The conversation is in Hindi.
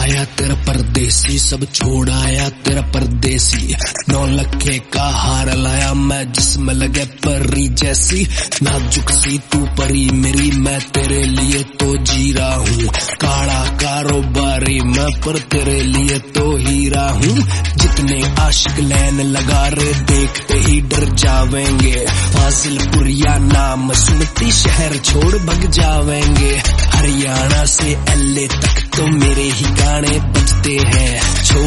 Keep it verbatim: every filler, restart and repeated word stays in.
आया तेरा परदेसी, सब छोड़ आया तेरा परदेसी। नौ लखे का हार लाया मैं जिसमें लगे परी जैसी। नाजुक सी तू परी मेरी, मैं तेरे लिए तो जी रहा हूँ। काला कारोबारी मैं पर तेरे लिए तो हीरा हूँ। जितने आशिक लैन लगा रे देखते ही डर जावेंगे। फाजिलपुरिया नाम सुनती शहर छोड़ भग जावेंगे। हरियाणा से एल ए तक तो मेरे ही गाने बजते हैं।